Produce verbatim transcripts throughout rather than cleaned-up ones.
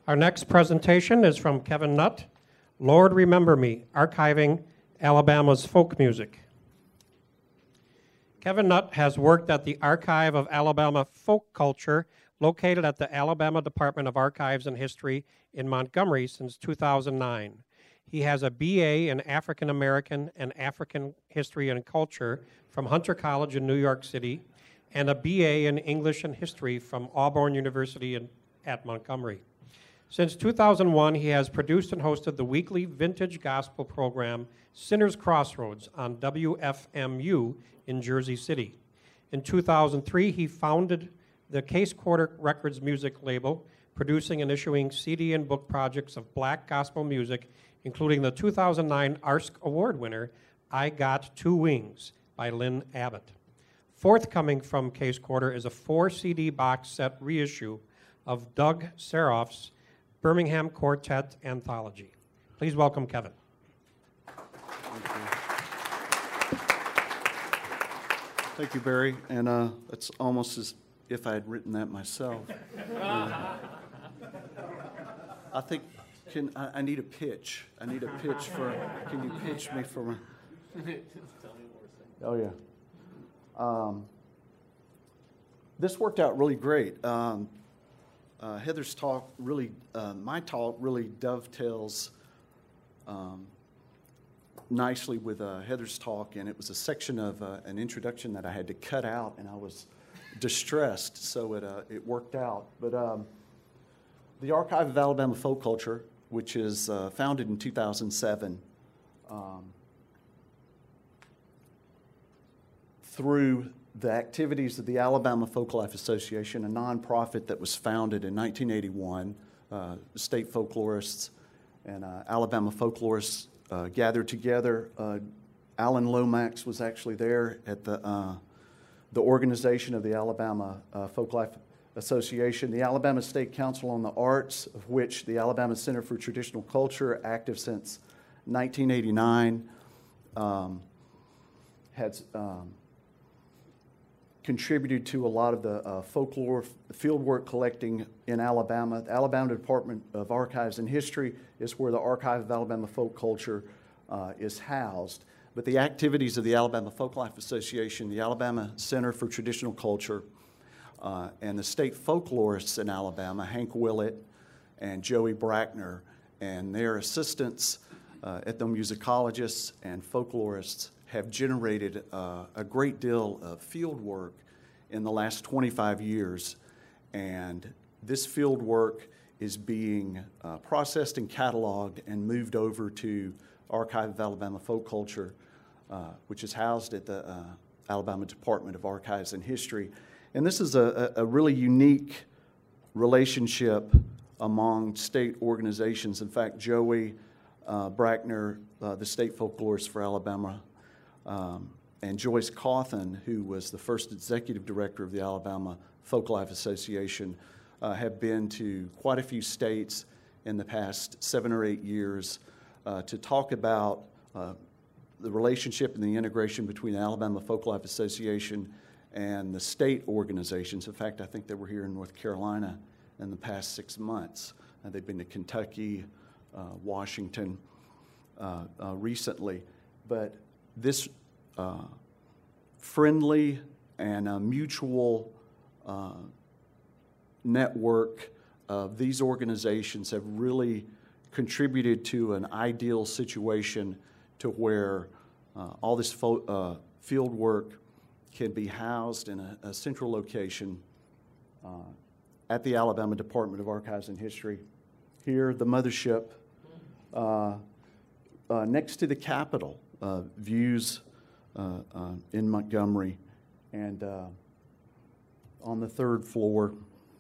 Our next presentation is from Kevin Nutt, Lord Remember Me, Archiving Alabama's Folk Music. Kevin Nutt has worked at the Archive of Alabama Folk Culture, located at the Alabama Department of Archives and History in Montgomery since two thousand nine. He has a B A in African American and African History and Culture from Hunter College in New York City, and a B A in English and History from Auburn University in, at Montgomery. Since two thousand one, he has produced and hosted the weekly vintage gospel program, Sinners Crossroads, on W F M U in Jersey City. In two thousand three, he founded the Case Quarter Records music label, producing and issuing C D and book projects of black gospel music, including the two thousand nine A R S C Award winner, I Got Two Wings, by Lynn Abbott. Forthcoming from Case Quarter is a four C D box set reissue of Doug Seroff's Birmingham Quartet Anthology. Please welcome Kevin. Thank you, Thank you Barry. And uh, it's almost as if I had written that myself. uh, I think, can I, I need a pitch. I need a pitch for, can you pitch me for my... Oh, yeah. Um, this worked out really great. Um, Uh, Heather's talk really, uh, my talk really dovetails um, nicely with uh, Heather's talk, and it was a section of uh, an introduction that I had to cut out, and I was distressed, so it uh, it worked out. But um, the Archive of Alabama Folk Culture, which is uh, founded in two thousand seven, um, through the activities of the Alabama Folklife Association, a nonprofit that was founded in nineteen eighty-one. Uh, state folklorists and uh, Alabama folklorists uh, gathered together. Uh, Alan Lomax was actually there at the uh, the organization of the Alabama uh, Folklife Association. The Alabama State Council on the Arts, of which the Alabama Center for Traditional Culture, active since nineteen eighty-nine, um, had um, contributed to a lot of the uh, folklore fieldwork collecting in Alabama. The Alabama Department of Archives and History is where the Archive of Alabama Folk Culture uh, is housed. But the activities of the Alabama Folklife Association, the Alabama Center for Traditional Culture, uh, and the state folklorists in Alabama, Hank Willett and Joey Brackner, and their assistants, uh, ethnomusicologists and folklorists, have generated uh, a great deal of field work in the last twenty-five years. And this field work is being uh, processed and cataloged and moved over to Archive of Alabama Folk Culture, uh, which is housed at the uh, Alabama Department of Archives and History. And this is a, a really unique relationship among state organizations. In fact, Joey uh, Brackner, uh, the state folklorist for Alabama, Um, and Joyce Cawthon, who was the first executive director of the Alabama Folklife Association, uh, have been to quite a few states in the past seven or eight years uh, to talk about uh, the relationship and the integration between the Alabama Folklife Association and the state organizations. In fact, I think they were here in North Carolina in the past six months. Uh, they've been to Kentucky, uh, Washington uh, uh, recently. But this uh, friendly and uh, mutual uh, network of these organizations have really contributed to an ideal situation to where uh, all this fo- uh, field work can be housed in a, a central location uh, at the Alabama Department of Archives and History. Here, the mothership, uh, uh, next to the Capitol. Uh, views uh, uh, in Montgomery, and uh, on the third floor,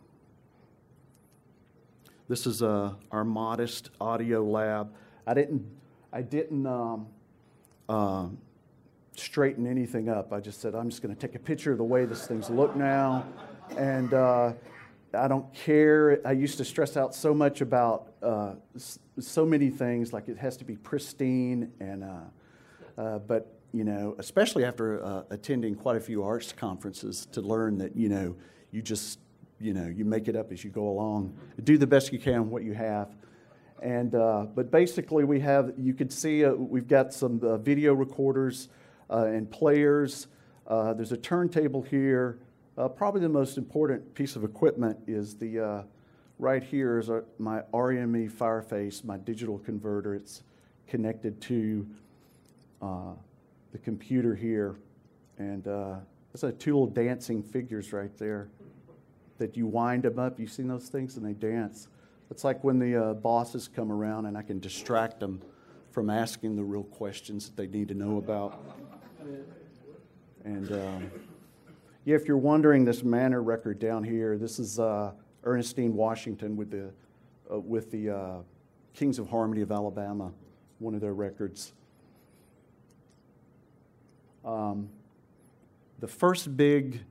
this is uh, our modest audio lab. I didn't, I didn't um, uh, straighten anything up. I just said I'm just going to take a picture of the way this thing's look now, and uh, I don't care. I used to stress out so much about uh, so many things, like it has to be pristine and. Uh, Uh, but, you know, especially after uh, attending quite a few arts conferences, to learn that, you know, you just you know, you make it up as you go along. Do the best you can with what you have. And, uh, but basically we have, you could see, uh, we've got some uh, video recorders uh, and players. Uh, there's a turntable here. Uh, probably the most important piece of equipment is the, uh, right here is our, my R E M E Fireface, my digital converter. It's connected to uh, the computer here. And uh, there's a two little dancing figures right there that you wind them up. You've seen those things, and they dance. It's like when the uh, bosses come around and I can distract them from asking the real questions that they need to know about. And um, yeah, if you're wondering, this Manor record down here, this is uh, Ernestine Washington with the uh, with the uh, Kings of Harmony of Alabama, one of their records. Um, the first big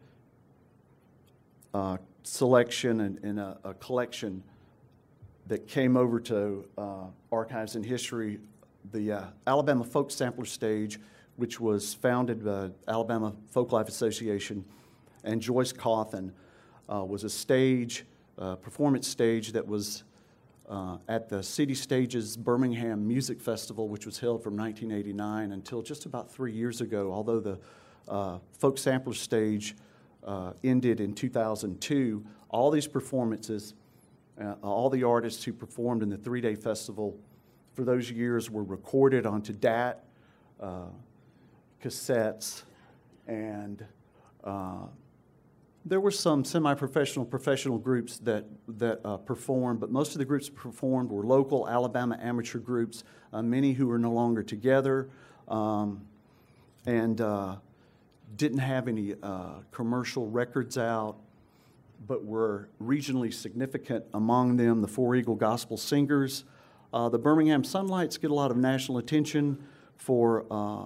uh, selection and, and a, a collection that came over to uh, Archives and History, the uh, Alabama Folk Sampler Stage, which was founded by Alabama Folklife Association, and Joyce Cawthon, uh, was a stage, uh, performance stage that was uh, at the City Stages Birmingham Music Festival, which was held from nineteen eighty-nine until just about three years ago, although the uh, Folk Sampler Stage uh, ended in two thousand two. All these performances, uh, all the artists who performed in the three-day festival for those years were recorded onto D A T, uh, cassettes, and uh, there were some semi-professional, professional groups that, that uh, performed, but most of the groups performed were local Alabama amateur groups, uh, many who are no longer together, um, and uh, didn't have any uh, commercial records out, but were regionally significant. Among them, the Four Eagle Gospel Singers. Uh, the Birmingham Sunlights get a lot of national attention for uh,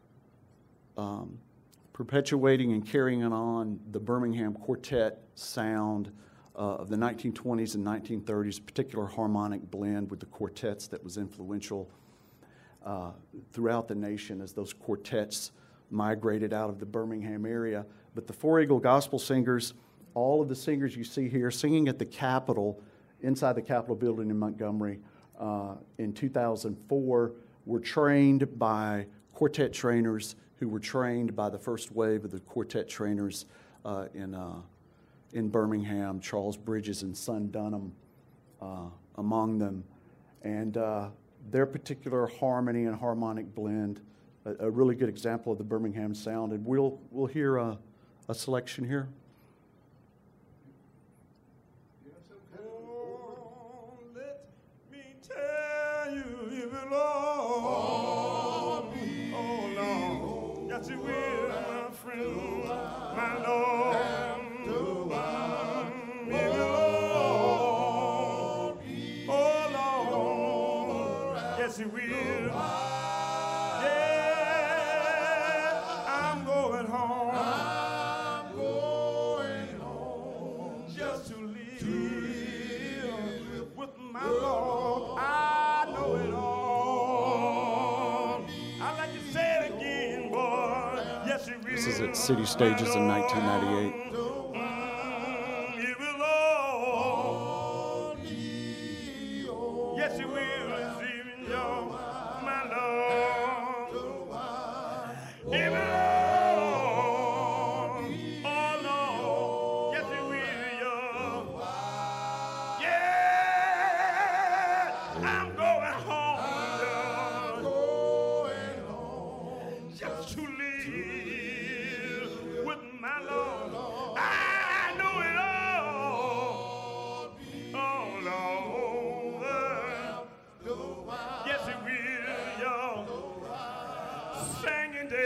um, perpetuating and carrying on the Birmingham quartet sound uh, of the nineteen twenties and nineteen thirties, particular harmonic blend with the quartets that was influential uh, throughout the nation as those quartets migrated out of the Birmingham area. But the Four Eagle Gospel Singers, all of the singers you see here singing at the Capitol, inside the Capitol building in Montgomery uh, in two thousand four, were trained by quartet trainers who were trained by the first wave of the quartet trainers uh, in, uh, in Birmingham, Charles Bridges and Son Dunham uh, among them. And uh, their particular harmony and harmonic blend, a, a really good example of the Birmingham sound. And we'll, we'll hear a, a selection here. Oh, let me tell you, even Lord, oh Lord, yes you will, my friend, my Lord, even Lord, oh Lord, yes you will, yeah, I'm going home, I'm going home, just to live, with my Lord, I know it all. I'd like to say it again, boy. Yes, you will. This is at City Stages in nineteen ninety-eight. Mm, you will all. Yes, you will receive in your, my Lord. You will all. Oh, Lord. Yes, you will, your. Yeah, I'm going home, Lord. Just to live with my Lord. I know it all. Oh, Lord. Yes, it will, y'all. Singing day.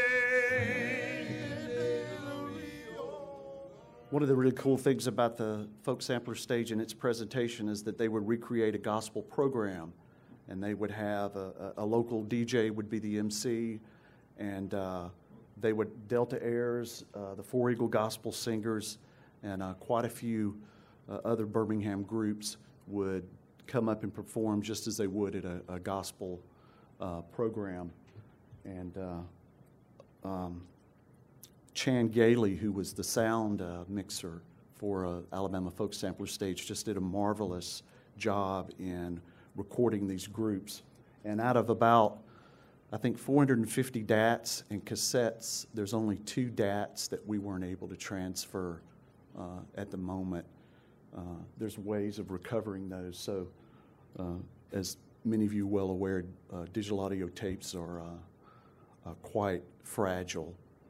One of the really cool things about the Folk Sampler Stage and its presentation is that they would recreate a gospel program, and they would have a, a, a local D J would be the M C, and uh, they would Delta Airs, uh, the Four Eagle Gospel Singers, and uh, quite a few uh, other Birmingham groups would come up and perform just as they would at a, a gospel uh, program. And uh, um, Chan Gailey, who was the sound uh, mixer for uh, Alabama Folk Sampler Stage just did a marvelous job in recording these groups. And out of about, I think, four hundred fifty D A Ts and cassettes, there's only two D A Ts that we weren't able to transfer uh, at the moment. Uh, there's ways of recovering those. So uh, as many of you well aware, uh, digital audio tapes are uh, uh, quite fragile.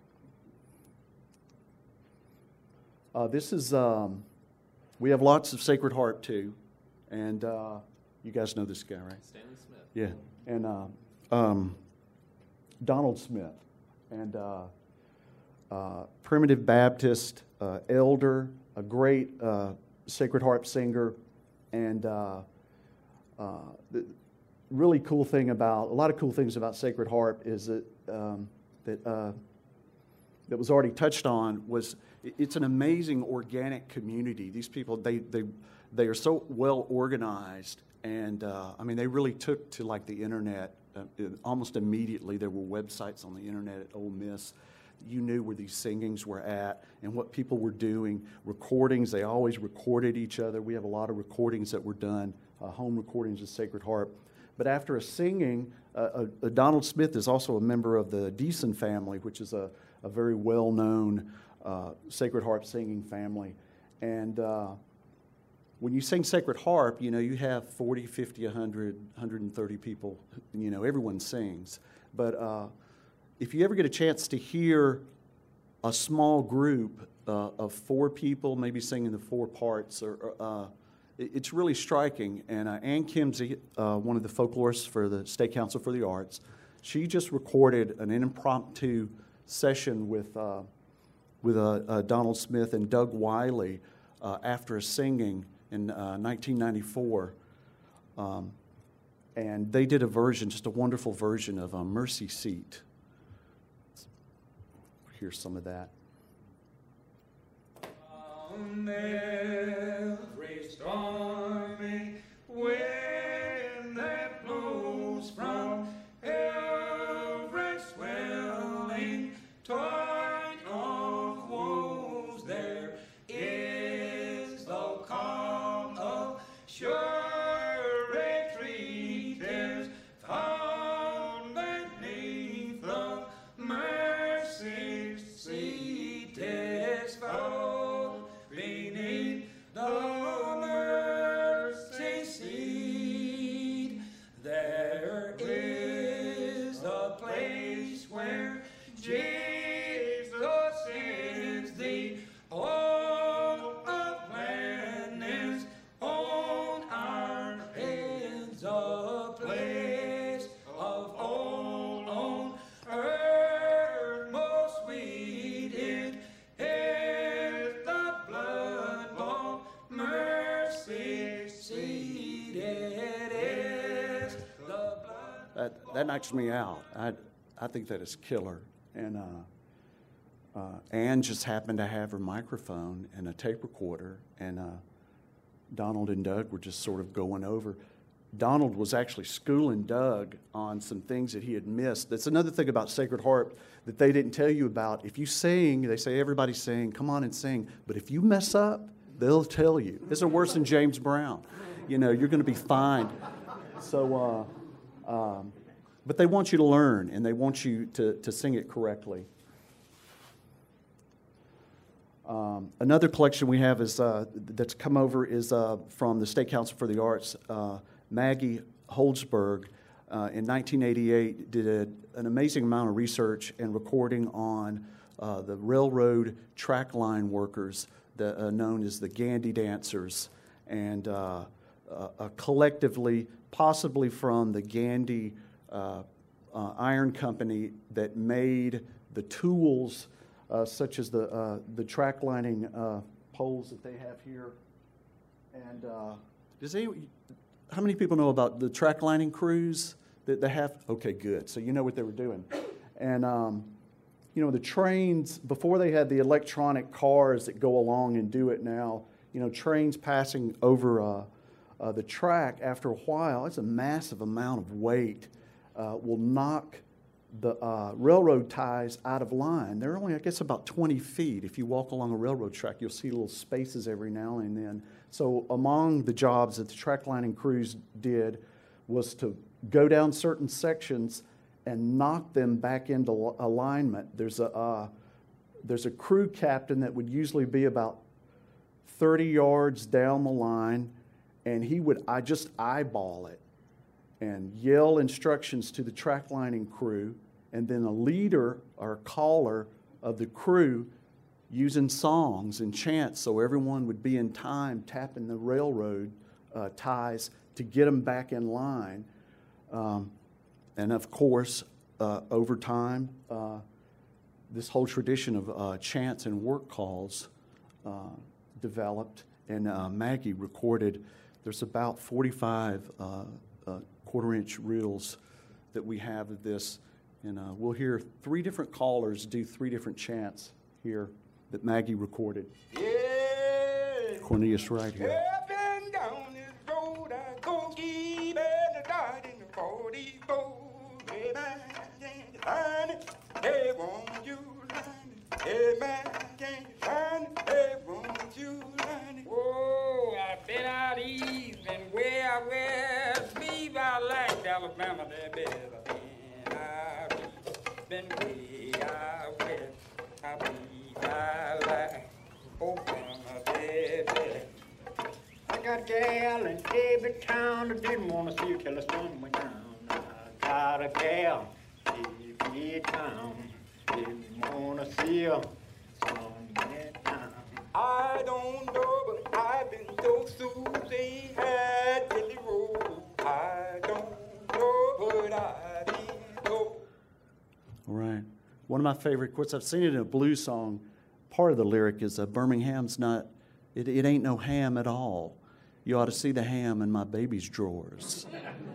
Uh, this is, um, we have lots of Sacred Harp too, and uh, you guys know this guy, right? Stanley Smith. Yeah, and uh, um, Donald Smith, and uh, uh, Primitive Baptist uh, elder, a great uh, Sacred Harp singer, and uh, uh, the really cool thing about, a lot of cool things about Sacred Harp is that, um, that, uh, that was already touched on was it's an amazing organic community. These people, they they they are so well organized, and uh, I mean, they really took to like the internet uh, almost immediately. There were websites on the internet at Ole Miss. You knew where these singings were at and what people were doing. Recordings, they always recorded each other. We have a lot of recordings that were done, uh, home recordings of Sacred Harp. But after a singing, uh, uh, uh, Donald Smith is also a member of the Deason family, which is a, a very well-known uh, Sacred Harp singing family. And uh, when you sing Sacred Harp, you know, you have forty, fifty, one hundred, one hundred thirty people. You know, everyone sings. But uh, if you ever get a chance to hear a small group uh, of four people, maybe singing the four parts, or uh, it's really striking. And uh, Ann Kimsey, uh, one of the folklorists for the State Council for the Arts, she just recorded an impromptu session with uh, with uh, uh, Donald Smith and Doug Wiley uh, after a singing in uh, nineteen ninety-four. Um, and they did a version, just a wonderful version of uh, Mercy Seat. Here's some of that. On every stormy wind that blows from every swelling tide of woes, there is the calm of sure retreat. There's found beneath the mercy seat is found beneath the mercy seat. There is a place where Jesus is the all of gladness on our heads, a place of all on earth most sweet. It is the blood-bought mercy seat. It is the blood. That, that knocks me out. I, I think that is killer. And uh, uh, Ann just happened to have her microphone and a tape recorder, and uh, Donald and Doug were just sort of going over. Donald was actually schooling Doug on some things that he had missed. That's another thing about Sacred Harp that they didn't tell you about. If you sing, they say everybody sing, come on and sing. But if you mess up, they'll tell you. This is worse than James Brown. You know, you're going to be fined. So, uh, um, but they want you to learn, and they want you to, to sing it correctly. Um, another collection we have is uh, that's come over is uh, from the State Council for the Arts. Uh, Maggie Holzberg uh, in nineteen eighty-eight did a, an amazing amount of research and recording on uh, the railroad track line workers, the, uh, known as the Gandy Dancers, and uh, uh, uh, collectively, possibly from the Gandy uh, uh, Iron Company that made the tools uh, such as the uh, the track lining uh, poles that they have here. And uh, does any, how many people know about the track lining crews that they have? Okay, good. So you know what they were doing. And, um, you know, the trains, before they had the electronic cars that go along and do it now, you know, trains passing over uh, uh, the track, after a while, it's a massive amount of weight, uh, will knock the uh, railroad ties out of line. They're only, I guess, about twenty feet. If you walk along a railroad track, you'll see little spaces every now and then. So among the jobs that the track lining crews did was to go down certain sections and knock them back into alignment. There's a uh, there's a crew captain that would usually be about thirty yards down the line, and he would I just eyeball it and yell instructions to the track lining crew, and then a leader or caller of the crew using songs and chants so everyone would be in time tapping the railroad uh, ties to get them back in line. Um, and of course, uh, over time, uh, this whole tradition of uh, chants and work calls uh, developed, and uh, Maggie recorded. There's about forty-five uh, uh, quarter-inch reels that we have of this, and uh, we'll hear three different callers do three different chants here that Maggie recorded. Yeah. Cornelius Wright here. Up and down this road I go, keep and died in the forty-four. Hey man, can you find it? Hey, won't you find it? Hey man, can you find it? Hey, won't you find it? Oh, I've been out east and way out west. Believe I like Alabama there better than I've been way out west. I believe I like Oklahoma there better. I got a gal in every town that didn't want to see her till the sun went down. I got a gal in every town didn't want to see her till the sun went down. I don't know, but I've been so Susie had Billy Roll. I don't know, but I didn't know. All right. One of my favorite quotes, I've seen it in a blues song. Part of the lyric is, uh, Birmingham's not, it, it ain't no ham at all. You ought to see the ham in my baby's drawers.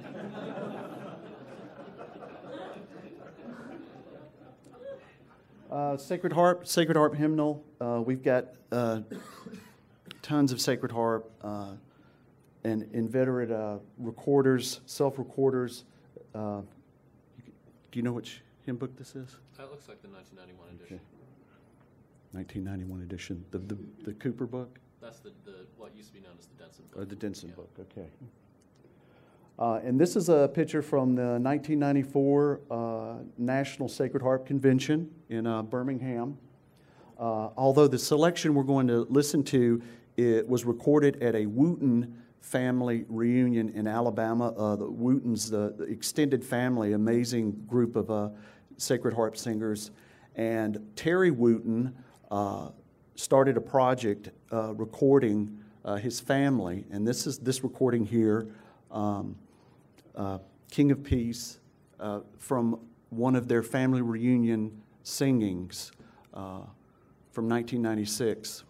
uh, Sacred Harp, Sacred Harp hymnal. Uh, we've got uh, tons of Sacred Harp uh, and inveterate uh, recorders, self-recorders. Uh, do you know which hymn book this is? That looks like the nineteen ninety-one edition. Okay. nineteen ninety-one edition. The, the, the Cooper book? That's the, the what used to be known as the Denson book. Or the Denson Yeah. book, okay. Uh, and this is a picture from the nineteen ninety-four uh, National Sacred Harp Convention in uh, Birmingham. Uh, although the selection we're going to listen to, it was recorded at a Wooten family reunion in Alabama. Uh, the Wootens, the, the extended family, amazing group of uh, Sacred Harp singers. And Terry Wooten uh, started a project uh, recording uh, his family, and this is this recording here, um, uh, King of Peace, uh, from one of their family reunion singings uh, from nineteen ninety-six.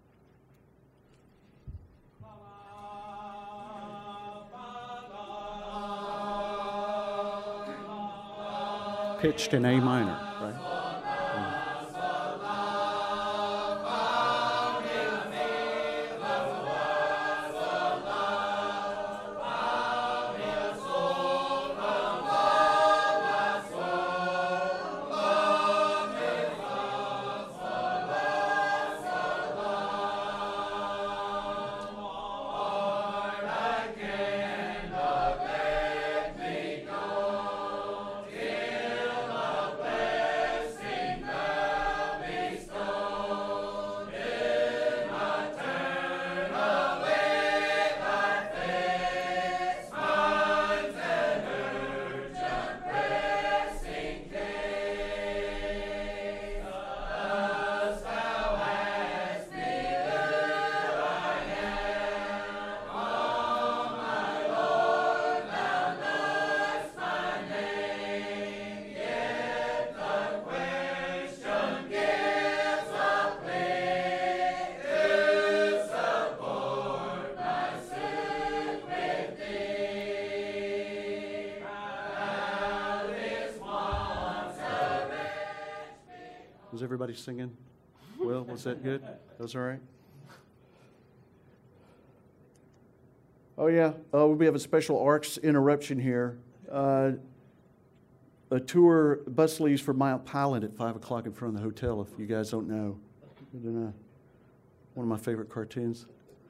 Pitched in A minor, right? Was everybody singing? Well, was that good? That was all right? Oh, yeah. Uh, we have a special arcs interruption here. Uh, a tour, bus leaves for Mount Pilot at five o'clock in front of the hotel, if you guys don't know. I don't know. One of my favorite cartoons.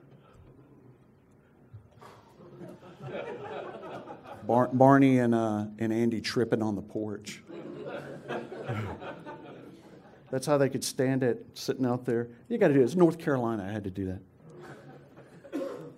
Bar- Barney and, uh, and Andy tripping on the porch. That's how they could stand it, sitting out there. You got to do it. It's North Carolina. I had to do that.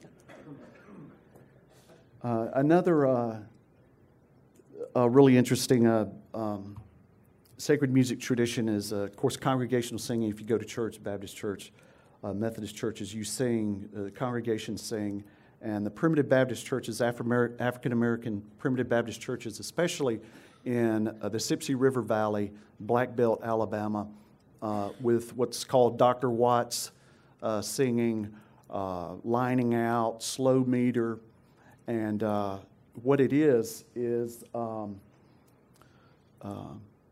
Uh, another uh, uh, really interesting uh, um, sacred music tradition is, uh, of course, congregational singing. If you go to church, Baptist church, uh, Methodist churches, you sing, uh, the congregations sing. And the primitive Baptist churches, Afro- African-American primitive Baptist churches, especially in uh, the Sipsey River Valley, Black Belt, Alabama, uh, with what's called Doctor Watts uh, singing, uh, lining out, slow meter. And uh, what it is, is um, uh,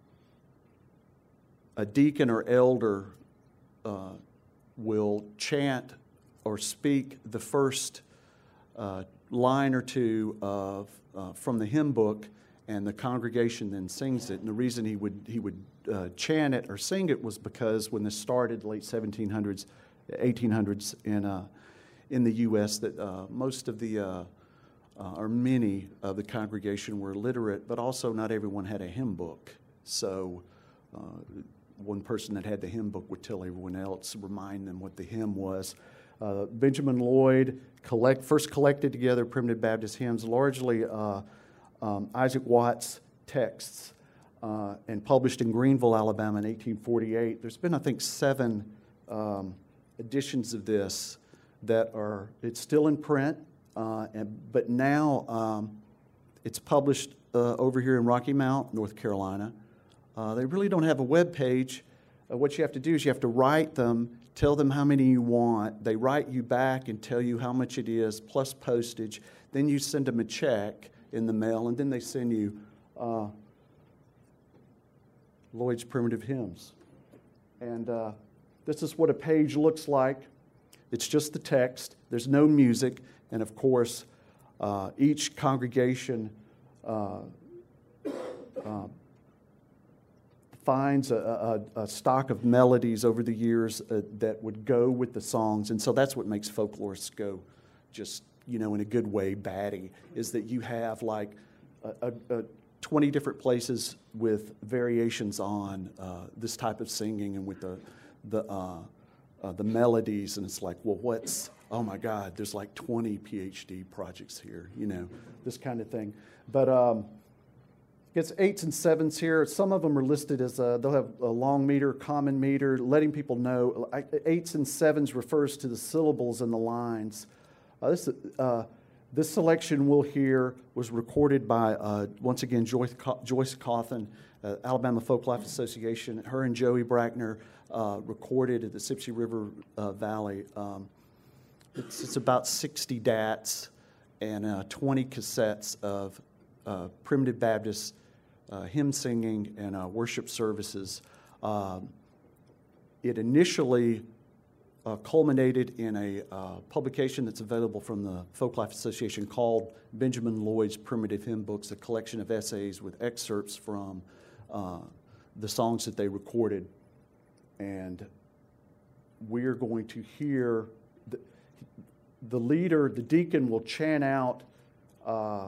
a deacon or elder uh, will chant or speak the first uh, line or two of uh, from the hymn book, and the congregation then sings it. And the reason he would he would uh, chant it or sing it was because when this started, late seventeen hundreds, eighteen hundreds in uh, in the U S, that uh, most of the uh, uh, or many of the congregation were literate, but also not everyone had a hymn book. So uh, one person that had the hymn book would tell everyone else, remind them what the hymn was. Uh, Benjamin Lloyd collect, first collected together primitive Baptist hymns, largely uh, um, Isaac Watts texts, uh, and published in Greenville, Alabama in eighteen forty-eight. There's been, I think, seven um, editions of this that are, it's still in print, uh, and, but now um, it's published uh, over here in Rocky Mount, North Carolina. Uh, they really don't have a web page. Uh, what you have to do is you have to write them, tell them how many you want. They write you back and tell you how much it is, plus postage. Then you send them a check in the mail, and then they send you uh, Lloyd's Primitive Hymns. And uh, this is what a page looks like. It's just the text. There's no music. And of course, uh, each congregation uh, uh, finds a, a, a stock of melodies over the years uh, that would go with the songs. And so that's what makes folklorists go just, you know, in a good way, batty, is that you have like a, a, a twenty different places with variations on uh, this type of singing and with the, the, uh, uh, the melodies. And it's like, well, what's, oh my God, there's like twenty PhD projects here, you know, this kind of thing. But, um, it's eights and sevens here. Some of them are listed as, a, they'll have a long meter, common meter, letting people know. Eights and sevens refers to the syllables and the lines. Uh, this, uh, this selection we'll hear was recorded by, uh, once again, Joyce, Joyce Cawthon, uh, Alabama Folklife Association. Her and Joey Brackner uh, recorded at the Sipsey River uh, Valley. Um, it's, it's about sixty D A Ts and uh, twenty cassettes of uh, primitive Baptist Uh, hymn singing and uh, worship services. Um, it initially uh, culminated in a uh, publication that's available from the Folklife Association called Benjamin Lloyd's Primitive Hymn Books, a collection of essays with excerpts from uh, the songs that they recorded. And we're going to hear the, the leader, the deacon, will chant out. Uh,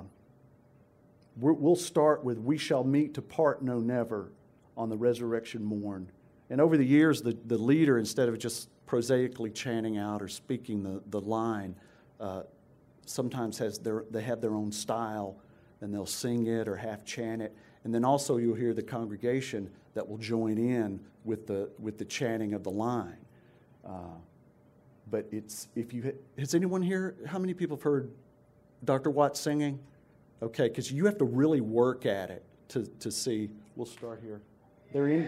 We'll start with "We shall meet to part no never" on the resurrection morn. And over the years, the, the leader, instead of just prosaically chanting out or speaking the, the line, uh, sometimes has their, they have their own style, and they'll sing it or half chant it. And then also you'll hear the congregation that will join in with the, with the chanting of the line. Uh, but it's, if you, has anyone here, how many people have heard Doctor Watts singing? Okay, because you have to really work at it to, to see. We'll start here. They're in.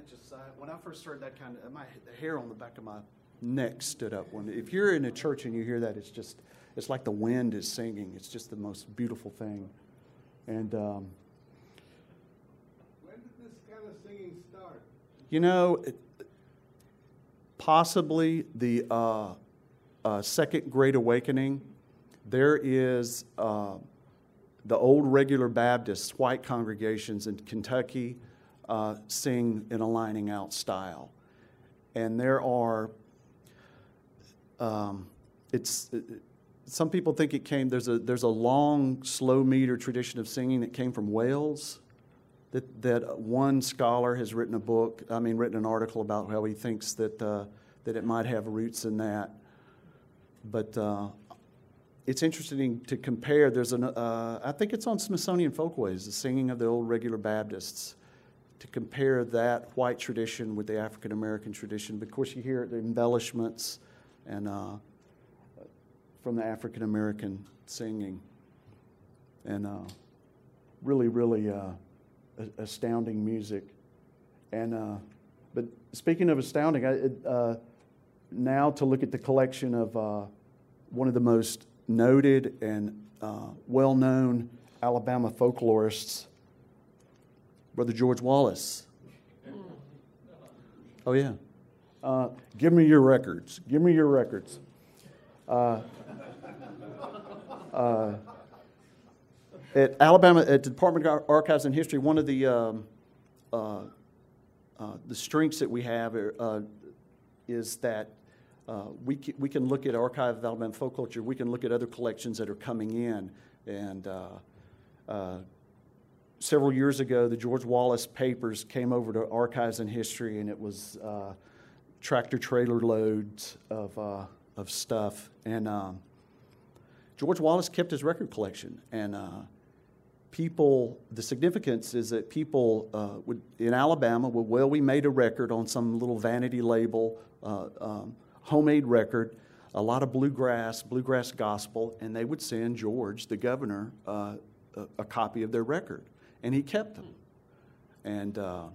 That just, I, when I first heard that kind of, my hair on the back of my neck stood up. When if you're in a church and you hear that, it's just, it's like the wind is singing. It's just the most beautiful thing. And um, when did this kind of singing start? you know, it, possibly the uh, uh, Second Great Awakening. There is uh, the old regular Baptists, white congregations in Kentucky, uh, sing in a lining out style. And there are, um, it's, it, some people think it came, there's a, there's a long, slow meter tradition of singing that came from Wales. That, that one scholar has written a book, I mean, written an article about how he thinks that, uh, that it might have roots in that. But uh, it's interesting to compare. There's an, uh, I think it's on Smithsonian Folkways, the singing of the old regular Baptists, to compare that white tradition with the African American tradition. But of course, you hear the embellishments and uh, from the African American singing, and uh, really, really uh, astounding music. And uh, but speaking of astounding, I, uh, now to look at the collection of uh, one of the most noted and uh, well-known Alabama folklorists, Brother George Wallace. Oh, yeah. Uh, give me your records. Give me your records. Uh, uh, at Alabama, at the Department of Archives and History, one of the um, uh, uh, the strengths that we have uh, is that Uh, we, can, we can look at Archive of Alabama Folk Culture. We can look at other collections that are coming in. And uh, uh, several years ago, the George Wallace papers came over to Archives and History, and it was uh, tractor trailer loads of, uh, of stuff. And um, George Wallace kept his record collection. And uh, people, the significance is that people uh, would, in Alabama would, well, we made a record on some little vanity label, uh, um, homemade record, a lot of bluegrass, bluegrass gospel, and they would send George, the governor, uh, a, a copy of their record, and he kept them. And uh,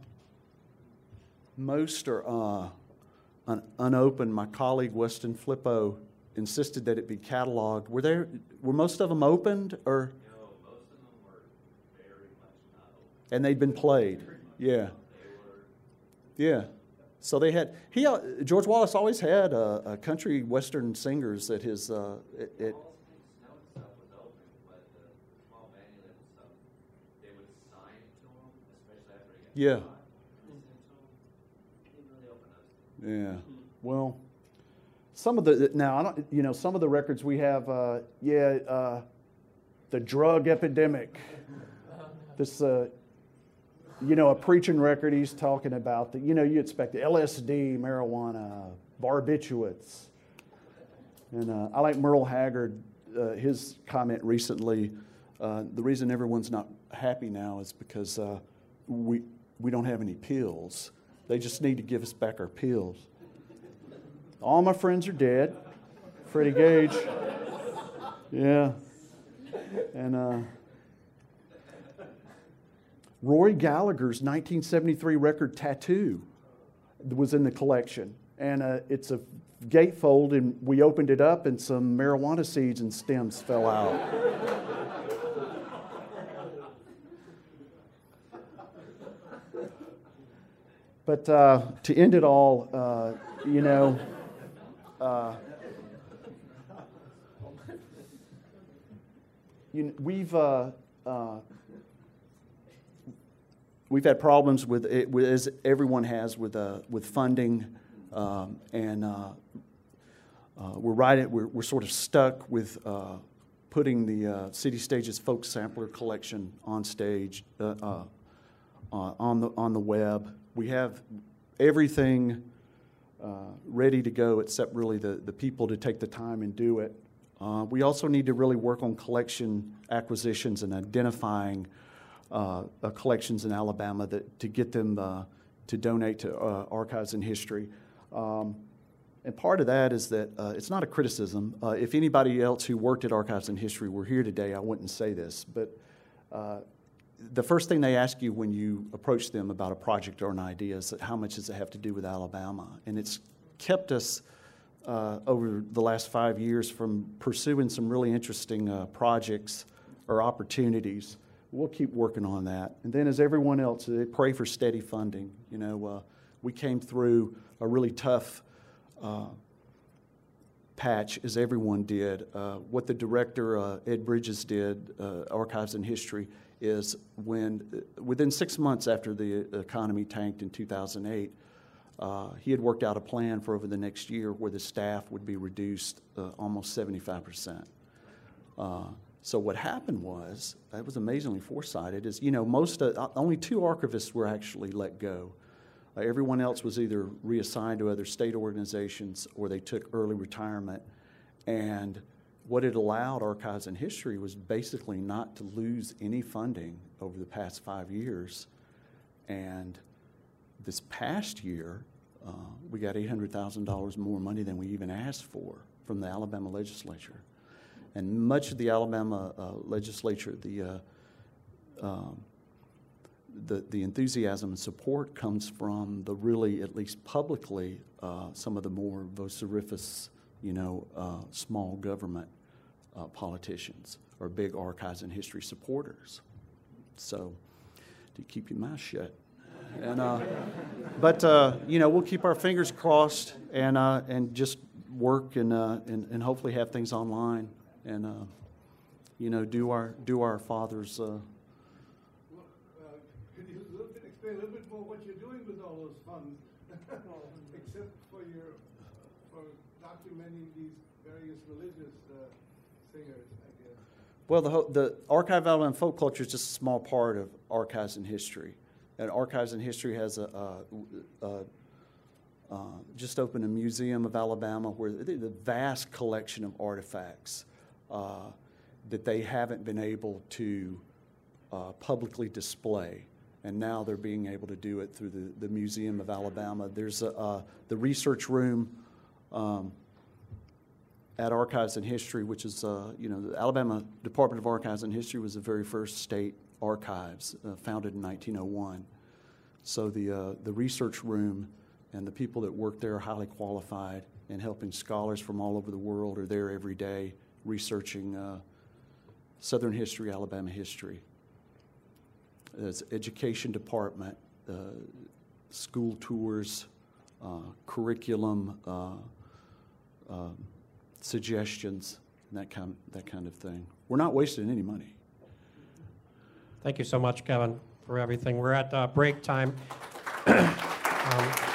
most are uh, un- unopened. My colleague Weston Flippo insisted that it be cataloged. Were there? Were most of them opened, or? No, most of them were very much not open. And they'd been played. Yeah. Yeah. So they had, he, uh, George Wallace always had uh, uh, country western singers at his, uh, it, it All the snow stuff was open, but the small vanity label stuff, they would sign it to him, especially after he got Yeah. shot. And they sent to him. He didn't really open those. yeah, well, some of the, now, I don't, you know, some of the records we have, uh, yeah, uh, the drug epidemic, this, uh, you know, a preaching record, he's talking about, the, you know, you expect the L S D, marijuana, barbiturates. And uh, I like Merle Haggard, uh, his comment recently, uh, the reason everyone's not happy now is because uh, we, we don't have any pills. They just need to give us back our pills. All my friends are dead. Freddie Gage. Yeah. And, uh, Roy Gallagher's nineteen seventy-three record Tattoo was in the collection. And uh, it's a gatefold, and we opened it up, and some marijuana seeds and stems fell out. But uh, to end it all, uh, you know, uh, you know we've... Uh, uh, We've had problems with it, with, as everyone has, with uh, with funding, um, and uh, uh, we're right at, we're we're sort of stuck with uh, putting the uh, City Stages folk sampler collection on stage, uh, uh, uh, on the on the web. We have everything uh, ready to go, except really the the people to take the time and do it. Uh, we also need to really work on collection acquisitions and identifying Uh, uh, collections in Alabama that to get them uh, to donate to uh, Archives and History. Um, and part of that is that uh, it's not a criticism. Uh, if anybody else who worked at Archives and History were here today, I wouldn't say this. But uh, the first thing they ask you when you approach them about a project or an idea is that how much does it have to do with Alabama? And it's kept us uh, over the last five years from pursuing some really interesting uh, projects or opportunities. We'll keep working on that. And then as everyone else, they pray for steady funding. You know, uh, we came through a really tough uh, patch, as everyone did. Uh, what the director, uh, Ed Bridges, did, uh, Archives and History, is when, uh, within six months after the economy tanked in two thousand eight, uh, he had worked out a plan for over the next year where the staff would be reduced uh, almost seventy-five percent. Uh, so what happened was, it was amazingly foresighted, is, you know, most, uh, only two archivists were actually let go. Uh, everyone else was either reassigned to other state organizations or they took early retirement. And what it allowed Archives and History was basically not to lose any funding over the past five years. And this past year, uh, we got eight hundred thousand dollars more money than we even asked for from the Alabama legislature. And much of the Alabama uh, legislature, the uh, um, The, the enthusiasm and support comes from the really, at least publicly, uh, some of the more vociferous, you know, uh, small government uh, politicians or big Archives and History supporters. So, to keep your mouth shut. And, uh, but, uh, you know, we'll keep our fingers crossed and, uh, and just work and, uh, and, and hopefully have things online and, uh, you know, do our, do our Father's uh, Explain a little bit more what you're doing with all those funds, except for your for documenting these various religious uh, singers, I guess. Well, the, ho- the Archive of Alabama Folk Culture is just a small part of Archives and History. And Archives and History has a, a, a, a just opened a museum of Alabama where the, the vast collection of artifacts uh, that they haven't been able to uh, publicly display. And now they're being able to do it through the, the Museum of Alabama. There's a, uh, the research room um, at Archives and History, which is, uh, you know, the Alabama Department of Archives and History was the very first state archives, uh, founded in nineteen oh one. So the, uh, the research room and the people that work there are highly qualified, and helping scholars from all over the world are there every day researching uh, Southern history, Alabama history. There's education department, uh, school tours, uh, curriculum, uh, uh, suggestions, and that kind, that kind of thing. We're not wasting any money. Thank you so much, Kevin, for everything. We're at uh, break time. um,